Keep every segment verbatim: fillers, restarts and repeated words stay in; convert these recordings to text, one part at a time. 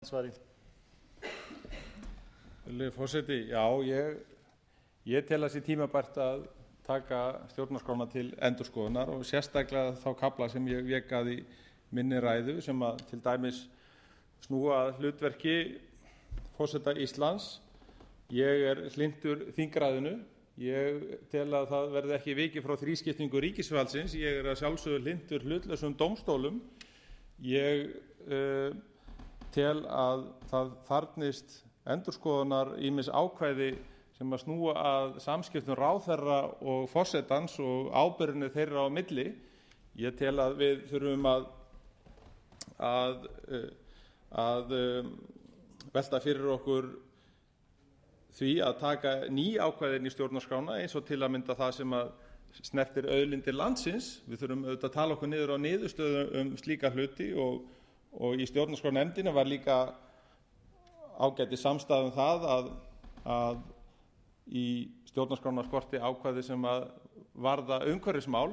Forseti, já, ég, ég tel að sé tímabært að taka stjórnarskrána til endurskoðunar og sérstaklega þá kafla sem ég vék að í minni ræðu sem að til dæmis snúa að hlutverki forseta Íslands. Ég er hlynntur þingræðinu. Ég tel að það verði ekki vikið frá þrískiptingu ríkisvaldsins. Ég er að sjálfsögðu hlynntur hlutlausum dómstólum. Ég uh, tel að það þarfnist endurskoðunar ýmis ákvæði sem að snúa að samskiptum ráðherra og forsetans og ábyrgðinni þeirra á milli. Ég tel að við þurfum að, að, að velta fyrir okkur því að taka ný ákvæðin í stjórnarskrána eins og til að mynda það sem að snertir auðlindir landsins. Við þurfum auðvitað að tala okkur niður á niðurstöðu um slíka hluti og, og í stjórnarskrárnefndinni var líka ágætis samstaða um það að, að í stjórnarskrána skorti ákvæði sem að varða umhverfismál.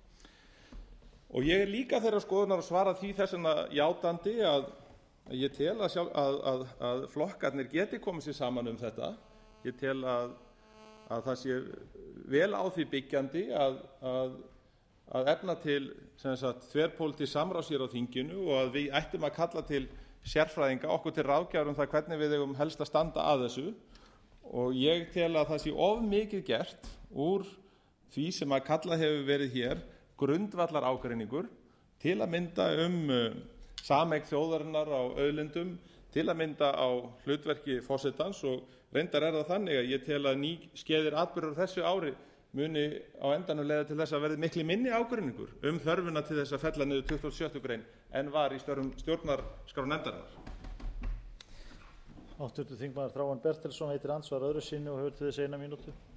Og ég er líka þeirrar skoðunar að svara því þess vegna játandi að ég tel að, sjálf, að, að, að flokkarnir geti komið sér saman um þetta. Ég tel að, að það sé vel á því byggjandi að, að, að efna til þverpólitískt samráðs hér á þinginu og að við ættum að kalla til sérfræðinga okkur til ráðgjafar um það hvernig við eigum helst að standa að þessu. Og ég tel að það sé of mikið gert úr því sem að kallað hefur verið hér grundvallar ágreiningur, til að mynda um sameign þjóðarinnar á auðlindum, til að mynda á hlutverki forsetans og reyndar er það þannig að ég tel að nýskeiðir atburðir þessu ári muni á endanum leiða til þess að verði miklu minni ágreiningur um þörfina til þess að fella niður tuttugasta og sjöttu grein en var í störfum stjórnarskrárnefndarinnar. Háttvirtur þingmaður Þráinn Bertelsson veitir andsvar öðru sinni og hefur til þess eina mínútu.